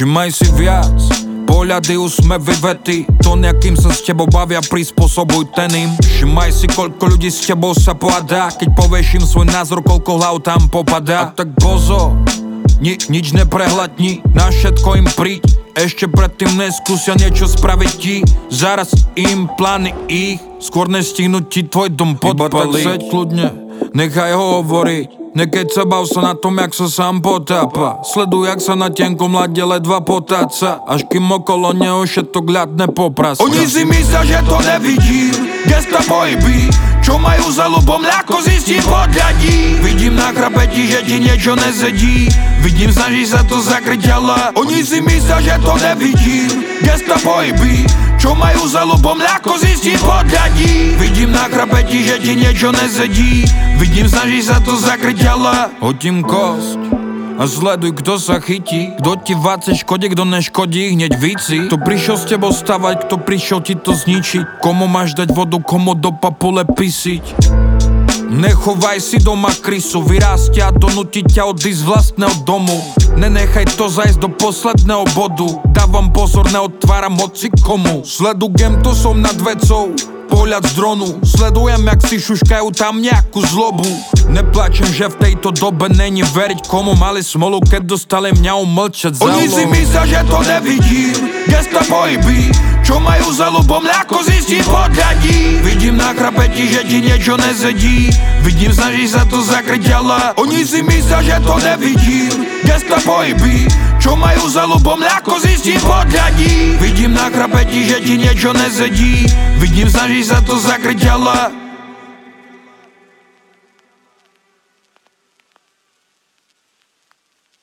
Všimaj si viac, pohľady, úsmevy, vety. To nejakým sa s tebou bavia, prispôsobuj ten im. Všimaj si, koľko ľudí s tebou sa pohádá, keď povieš im svoj názor, koľko hlav tam popadá. A tak bozo, nič neprehľadni, na všetko im príď. Ešte predtým neskúsia niečo spraviť ti. Zaraz im plány ich, skôr nestihnú ti tvoj dom podpaliť. Iba tak seď kľudne, nechaj ho hovoriť. Nekeď sa bav sa na tom, jak sa sám potápa. Sleduj, jak sa na tenkom ľade ledva potáca, až kým okolo neho všetok ľad nepopraska. Oni si myslia, že to nevidím, gesta pohyby, čo majú za ľubom, ľahko zistím podľadí. Vidím na chrapeti, že ti niečo nezedí, vidím, snaží sa to zakryť, ale oni si myslia, že to nevidím, gesta pohyby, čo majú za ľubom, ľahko zistím podľadí. Vidím na chrapeti, že ti niečo nezedí, vidím, snaží sa to zakryť, ale hodím kosť a sleduj, kto sa chytí, kto ti váce škodí, kto neškodí, hneď víci. Kto prišiel s tebou stavať, kto prišiel ti to zničiť, komu máš dať vodu, komu do papule pisiť. Nechovaj si doma krysu, vyrástia a donúti ťa odísť z vlastného domu. Nenechaj to zajsť do posledného bodu, dávam pozor, neotváram hoci komu. Sledujem, to som nad vecou, pohľad z dronu, sledujem, jak si šuškajú tam nejakú zlobu. Neplačem, že v tejto dobe není veriť, komu mali smolu, keď dostali mňa umlčať za Oni si myslia, že to nevidím, gesta pohyby, čo majú za ľubom, ľahko zistím podľadí. Vidím na chrapeti, že ti niečo nezedí, vidím, snaží sa to zakryť, ale oni si myslia, že to nevidím, gesta pohyby, čo majú za ľubom, ľahko zistím podľadí. Vidím na chrapeti, že ti niečo nezedí, vidím, snaží sa to zakryť, ale